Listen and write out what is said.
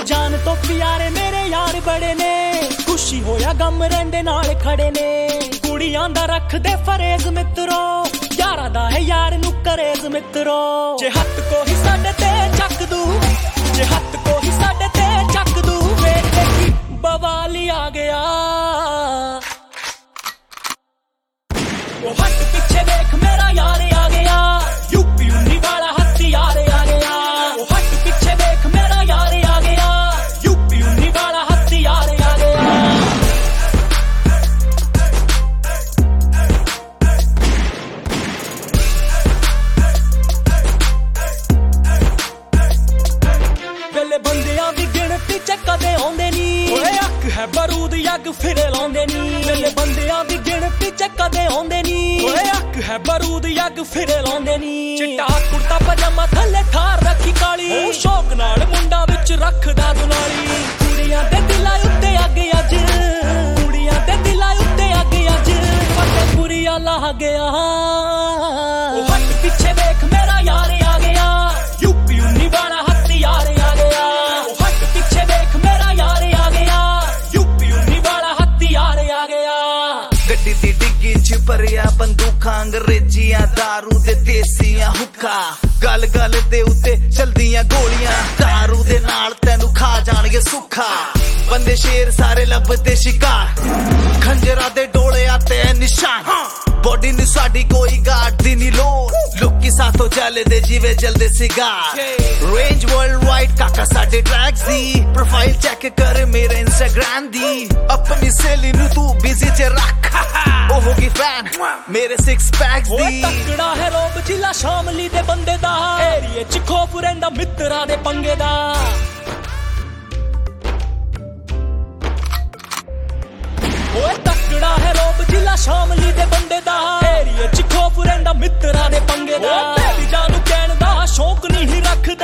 जान तो प्यारे मेरे यार बड़े ने खुशी होया गम रहिंदे नाल खड़े ने कुड़ियां दा रखदे फरेज मित्रो यारा दा है यार नू करेज मित्रो जे हत्थ को ही साडे ते चक दू जे हत्थ को ही साडे ते चक दू वेख देखी बवाल ही आ गया ओ हट पीछे देख मेरा यार आ गया यूपी उन्नी वाला हथियार आ गया ओ हट पीछे देख मेरा यार आ गया यूपी उन्नी वाला हथियार आ गया वेले बंदियां दी गिणती च कदे आउंदे नी ओए अक है बारूद यग फिरे लाउंदे नी वेले बंदियां दी गिणती च कदे आउंदे नी ओए अक है बारूद यग फिरे लाउंदे नी चिट्टा कुर्ता पजामा थल्ले थार रखी काली ओ शौक नाल मुंडा विच रखदा दुलाली कुड़ियां दे दिलां उत्ते अग अज कुड़ियां दे दिलां उत्ते अग अज फतेहपुरी आला आ गया ओ हट पीछे देख मेरा यार आ गया यूपी उन्नी वाला हथियार आ गया ओ हट पीछे देख मेरा यार आ गया यूपी उन्नी वाला हथियार आ गया गड्डी दी डिग्गी च भरिया बंदूकां अंग्रेजियां दारू दे देसियां हुक्का गल गल दे उत्ते चलदियां गोलियां दारू दे नाल तैनू खा जाणगे सुखा बंदे शेर सारे लभदे शिकार खंजरा दे डोले आते निशान बॉडी नी साडी कोई गार्ड दी नी लोड़ लोकी साथों चले दे जीवे जलदे cigar range worldwide Kaka साडे ट्रैक्स दी प्रोफाइल चेक कर मेरे इंस्टाग्राम दी अपनी सहेली नू तू बिजी च रख ओ होगी फैन मेरे सिक्स पैक्स दी तकड़ा है रोब जिला शामली दे बंदे दा एरिए च खौफ रहिंदा मित्रा दे पंगे दा ओए तकड़ा है रोब जिला शामली दे बंदे दा एरिए च खौफ रहिंदा मित्रा दे पंगे दा बेबी जानू कहण दा शौक नहीं रखदा